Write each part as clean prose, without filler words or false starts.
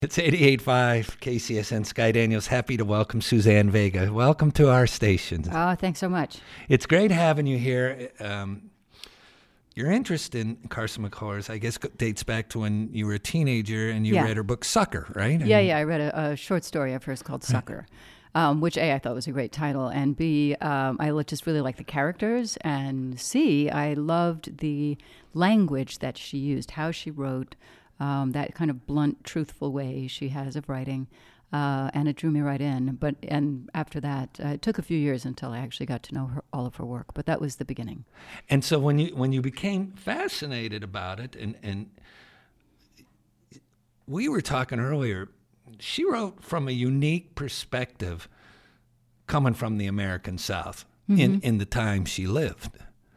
It's 88.5 KCSN. Sky Daniels, happy to welcome Suzanne Vega. Welcome to our station. Oh, thanks so much. It's great having you here. Your interest in Carson McCullers, I guess, dates back to when you were a teenager and you read her book Sucker, right? Yeah. I read a short story of hers called Sucker, which A, I thought was a great title, and B, I just really liked the characters, and C, I loved the language that she used, how she wrote, that kind of blunt, truthful way she has of writing, and it drew me right in. And after that, it took a few years until I actually got to know all of her work. But that was the beginning. And so when you became fascinated about it, and we were talking earlier, she wrote from a unique perspective, coming from the American South in the time she lived.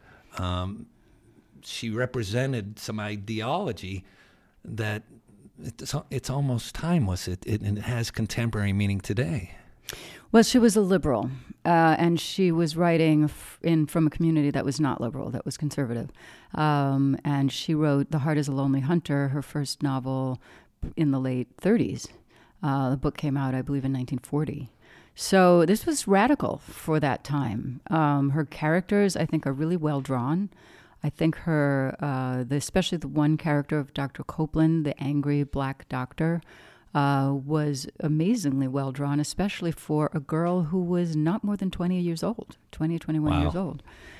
She represented some ideology that it's almost timeless. It has contemporary meaning today. Well, she was a liberal, and she was writing from a community that was not liberal, that was conservative. And she wrote The Heart is a Lonely Hunter, her first novel, in the late 30s. The book came out, I believe, in 1940. So this was radical for that time. Her characters, I think, are really well drawn. I think especially the one character of Dr. Copeland, the angry black doctor, was amazingly well drawn, especially for a girl who was not more than 20 years old, 20 or 21 years old.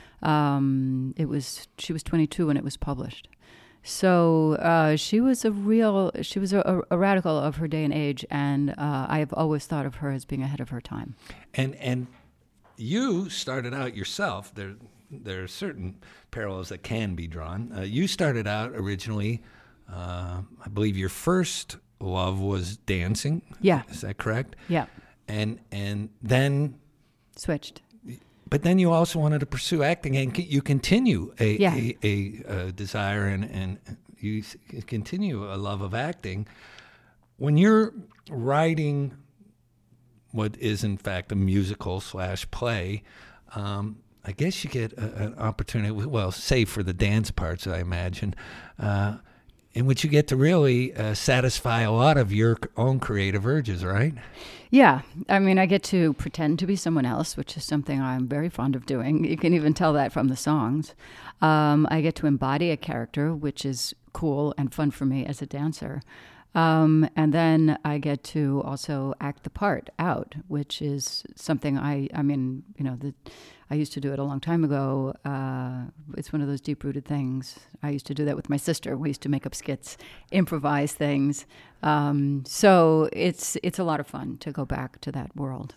She was 22 when it was published. So she was a radical of her day and age, and I have always thought of her as being ahead of her time. And you started out yourself. There are certain parallels that can be drawn. You started out originally, I believe your first love was dancing. Yeah. Is that correct? Yeah. And then switched. But then you also wanted to pursue acting, and you continue a desire and you continue a love of acting. When you're writing what is in fact a musical / play, I guess you get an opportunity, well, save for the dance parts, I imagine, in which you get to really satisfy a lot of your own creative urges, right? Yeah. I mean, I get to pretend to be someone else, which is something I'm very fond of doing. You can even tell that from the songs. I get to embody a character, which is cool and fun for me as a dancer. And then I get to also act the part out, which is something I used to do it a long time ago. It's one of those deep-rooted things. I used to do that with my sister. We used to make up skits, improvise things. So it's a lot of fun to go back to that world.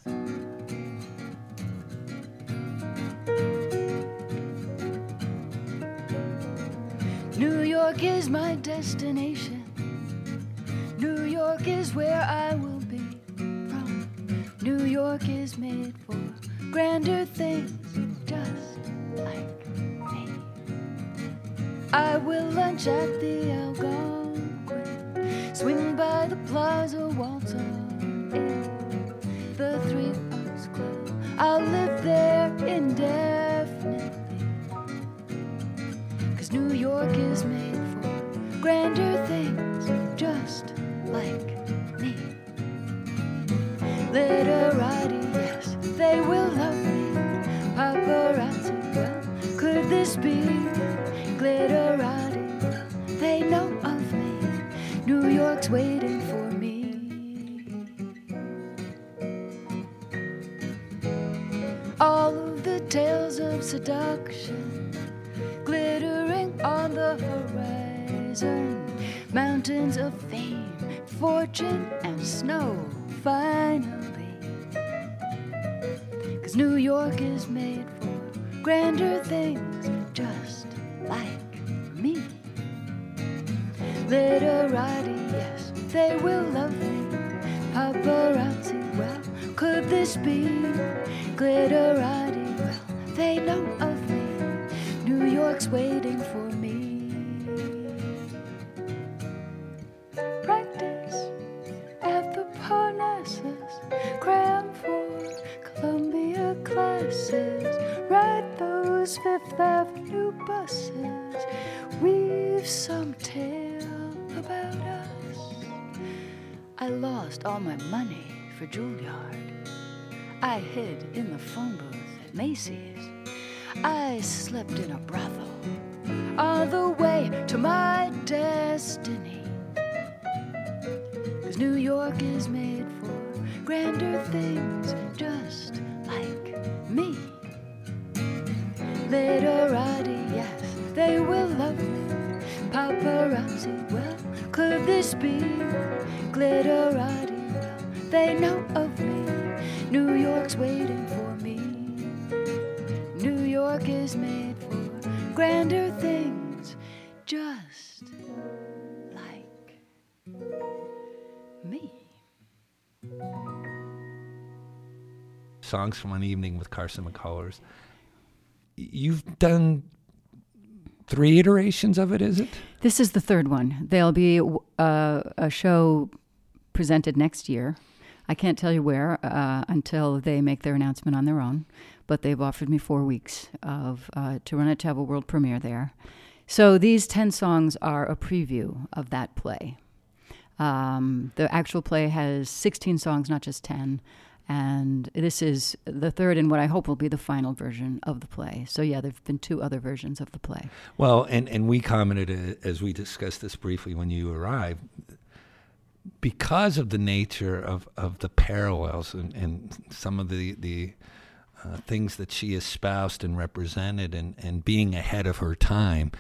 New York is my destination. New York is where I will be from. New York is made for grander things, just like me. I will lunch at the Algonquin, swing by the Plaza, waltz on in the 3 Arts Club. I'll live there indefinitely, 'cause New York is made for grander things, just like me. Literati, yes, they will love me. Paparazzi, well, could this be? Glitterati, well, they know of me. New York's waiting for me. All of the tales of seduction glittering on the horizon. Mountains of fame, fortune, and snow, finally. 'Cause New York is made for grander things, just like me. Literati, yes, they will love me. Paparazzi, well, could this be? Glitterati, well, they know of me. New York's waiting for me. Practice at the Parnassus, cram for Columbia classes, ride those Fifth Avenue buses, weave some tale about us. I I lost all my money for Juilliard. I hid in the phone booth at Macy's. I slept in a brothel on the way to my destiny. 'Cause New York is made for grander things, just like me. Literati, yes, they will love me. Paparazzi, well, could this be? Glitterati, well, they know of me. New York's waiting for me. New York is made for grander things, just like me. Songs from An Evening with Carson McCullers. You've done 3 iterations of it, is it? This is the third one. There'll be a show presented next year. I can't tell you where until they make their announcement on their own, but they've offered me 4 weeks to run it, to have a world premiere there. So these 10 songs are a preview of that play. The actual play has 16 songs, not just 10. And this is the third and what I hope will be the final version of the play. So, yeah, there have been 2 other versions of the play. Well, and we commented, as we discussed this briefly when you arrived, because of the nature of the parallels and some of the things that she espoused and represented and being ahead of her time,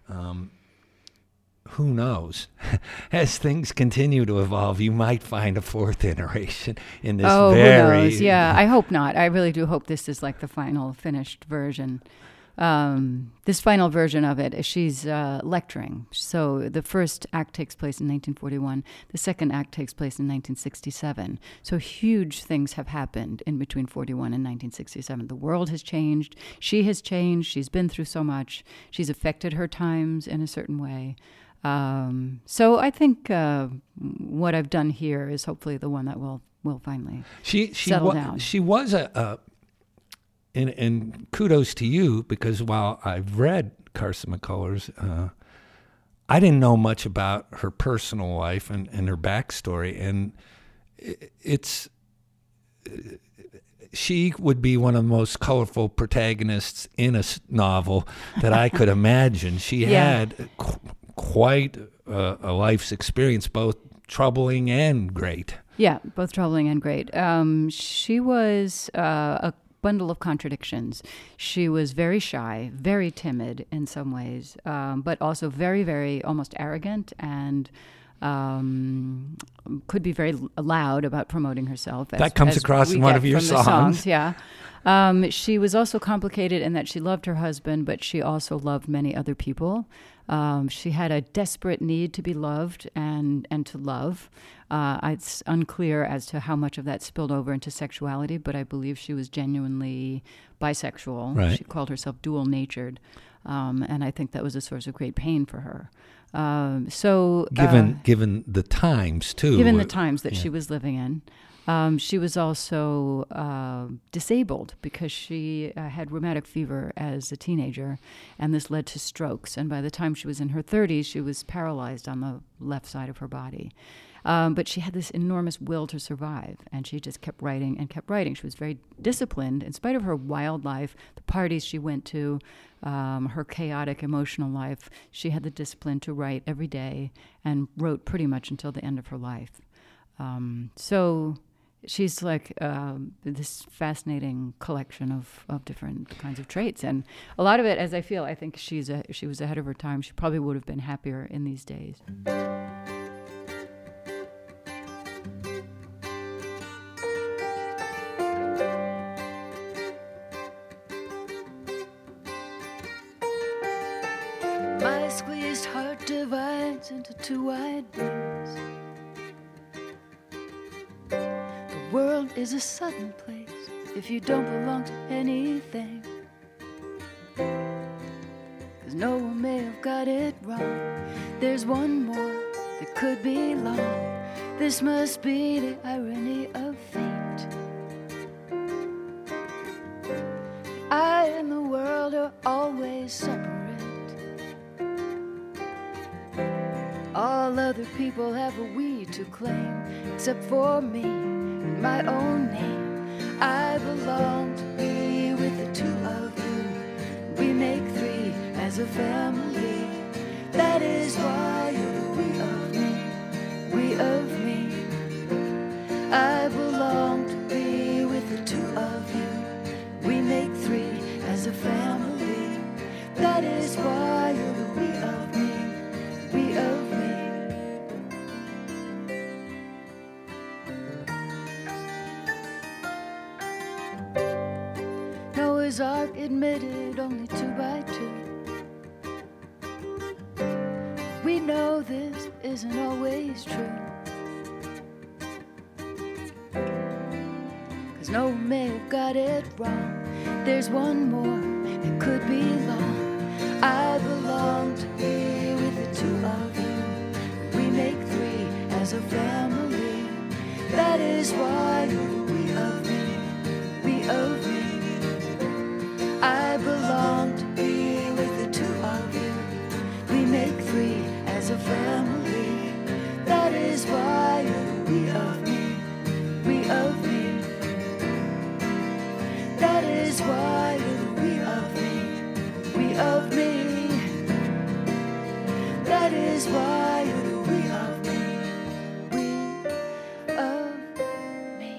who knows? As things continue to evolve, you might find a 4th iteration in this who knows? Yeah, I hope not. I really do hope this is like the final finished version. This final version of it, she's lecturing. So the first act takes place in 1941. The second act takes place in 1967. So huge things have happened in between 41 and 1967. The world has changed. She has changed. She's been through so much. She's affected her times in a certain way. So I think what I've done here is hopefully the one that will finally settle down. She was and kudos to you, because while I've read Carson McCullers, I didn't know much about her personal life and her backstory, and she would be one of the most colorful protagonists in a novel that I could imagine. She had quite a life's experience, both troubling and great. Yeah, both troubling and great. She was a bundle of contradictions. She was very shy, very timid in some ways, but also very, very almost arrogant, and could be very loud about promoting herself. That comes across in one of your songs. Yeah. She was also complicated in that she loved her husband, but she also loved many other people. She had a desperate need to be loved and to love. It's unclear as to how much of that spilled over into sexuality, but I believe she was genuinely bisexual. Right. She called herself dual-natured, and I think that was a source of great pain for her. Given the times too. Given the times that she was living in. She was also disabled because she had rheumatic fever as a teenager, and this led to strokes. And by the time she was in her 30s, she was paralyzed on the left side of her body. But she had this enormous will to survive, and she just kept writing and kept writing. She was very disciplined. In spite of her wild life, the parties she went to, her chaotic emotional life, she had the discipline to write every day and wrote pretty much until the end of her life. So she's like this fascinating collection of different kinds of traits, and a lot of it, as I feel, I think she was ahead of her time. She probably would have been happier in these days. My squeezed heart divides into 2 wide beams. The world is a sudden place if you don't belong to anything. 'Cause no one may have got it wrong. There's one more that could be long. This must be the irony of fate. I and the world are always separate. All other people have a we to claim, except for me, my own name. I belong to be with the two of you. We make three as a family. That is why you're the we of me, we of me. I belong to be with the two of you. We make three as a family. That is why you're the we of me, we of me. Noah's Ark admitted only 2 by 2. We know this isn't always true, 'cause Noah may have got it wrong. There's one more, it could be long. I belong to be with the two of you. We make three as a family. That is why you're the we of me, we of me. I belong to be with the two of you. We make three as a family. That is why you're the we of me, we of me. That is why you're the we of me, we of me. That is why you're the we of me, we of me.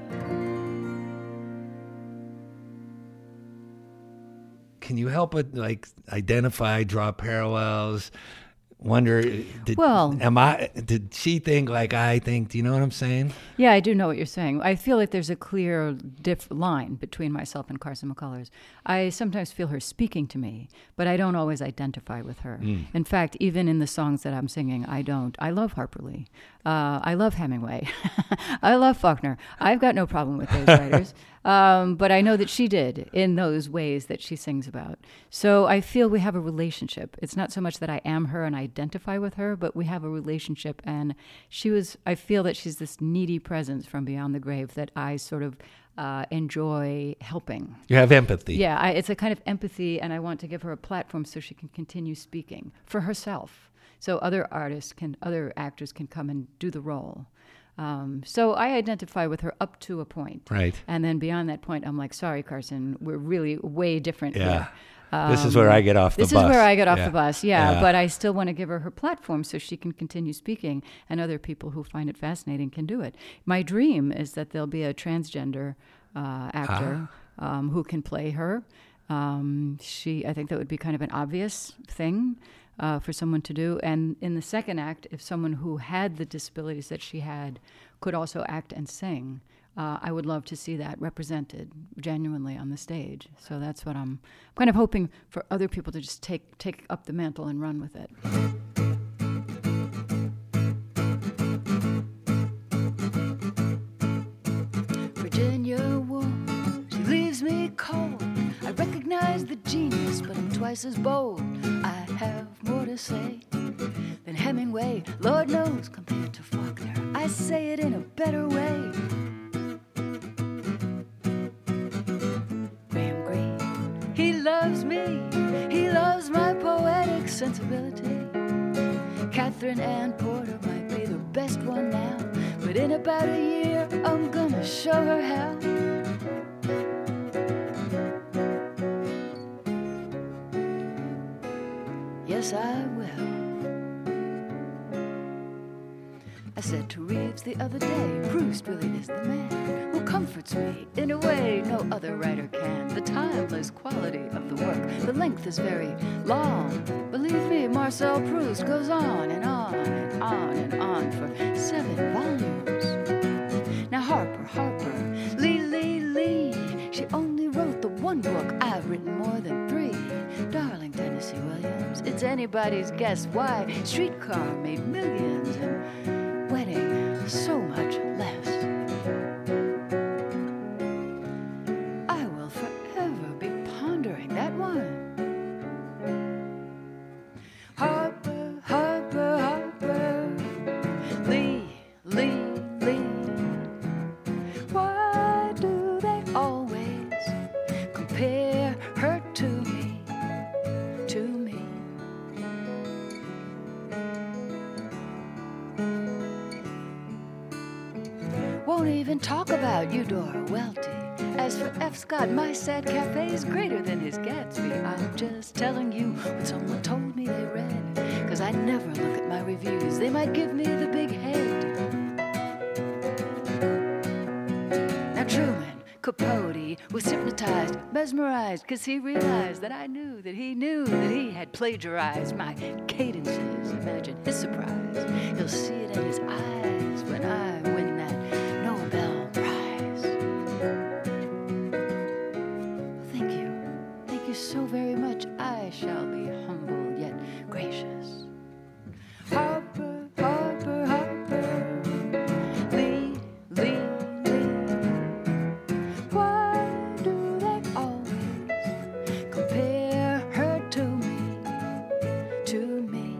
Can you help it, like, identify, draw parallels? Wonder, did she think like I think? Do you know what I'm saying? Yeah, I do know what you're saying. I feel like there's a clear line between myself and Carson McCullers. I sometimes feel her speaking to me, but I don't always identify with her. In fact, even in the songs that I'm singing, I don't. I love Harper Lee. I love Hemingway. I love Faulkner. I've got no problem with those writers. But I know that she did in those ways that she sings about. So I feel we have a relationship. It's not so much that I am her and I identify with her, but we have a relationship. And I feel that she's this needy presence from beyond the grave that I sort of enjoy helping. You have empathy. Yeah, it's a kind of empathy, and I want to give her a platform so she can continue speaking for herself. So other actors can come and do the role. So I identify with her up to a point. Right. And then beyond that point, I'm like, sorry, Carson, we're really way different here. This is where I get off the bus. This is where I get off the bus, yeah. But I still want to give her platform so she can continue speaking, and other people who find it fascinating can do it. My dream is that there'll be a transgender actor who can play her. I think that would be kind of an obvious thing for someone to do. And in the second act, if someone who had the disabilities that she had could also act and sing, I would love to see that represented genuinely on the stage. So that's what I'm kind of hoping for other people to just take up the mantle and run with it. Virginia Woolf, she leaves me cold. I recognize the genius, but I'm twice as bold. I have more to say than Hemingway, Lord knows, compared to Faulkner. I say it in a better way. Graham Greene, he loves me, he loves my poetic sensibility. Catherine Ann Porter might be the best one now, but in about a year I'm gonna show her how. Yes, I will. I said to Reeves the other day, Proust really is the man who comforts me in a way no other writer can. The timeless quality of the work, the length is very long. Believe me, Marcel Proust goes on and on and on and on for 7 volumes. Now Harper, Lee, she only wrote the one book. I've written more than 3. Darling Tennessee Williams, it's anybody's guess why Streetcar made millions and Wedding so much less. I will forever be pondering that one. Harper, Harper, Harper, Lee. Why do they always compare her to me? won't even talk about Eudora Welty. As for F. Scott, my sad cafe's greater than his Gatsby. I'm just telling you what someone told me they read, 'cause I never look at my reviews. They might give me the big head. Now Truman Capote was hypnotized, mesmerized, 'cause he realized that I knew that he had plagiarized my cadences. Imagine his surprise. He'll see it in his eyes when I win that Nobel Prize. Thank you. Thank you so very much. I shall be humble yet gracious. Harper, Harper, Harper, Lee, Lee, Lee. Why do they always compare her to me, to me?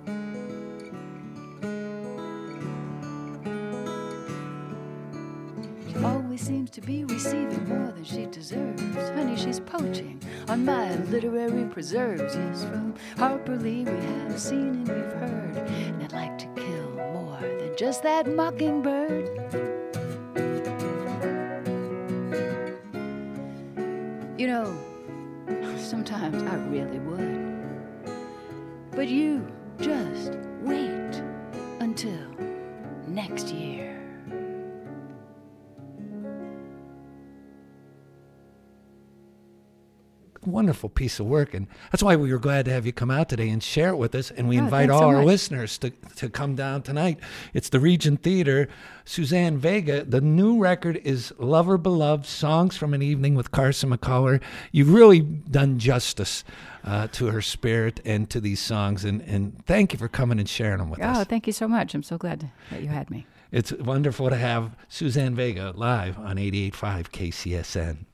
She always seems to be receiving more than she deserves. Honey, she's poaching on my literary preserves. Yes, from Harper Lee we have seen and we've heard, and I'd like to kill more than just that mockingbird. You know, sometimes I really would. But you just wait until next year. Wonderful piece of work, and that's why we were glad to have you come out today and share it with us, and we invite thanks all so our much. listeners to come down tonight. It's the Regent Theater. Suzanne Vega, the new record is Lover Beloved, Songs from an Evening with Carson McCuller. You've really done justice to her spirit and to these songs, and thank you for coming and sharing them with us. Oh, thank you so much. I'm so glad that you had me. It's wonderful to have Suzanne Vega live on 88.5 KCSN.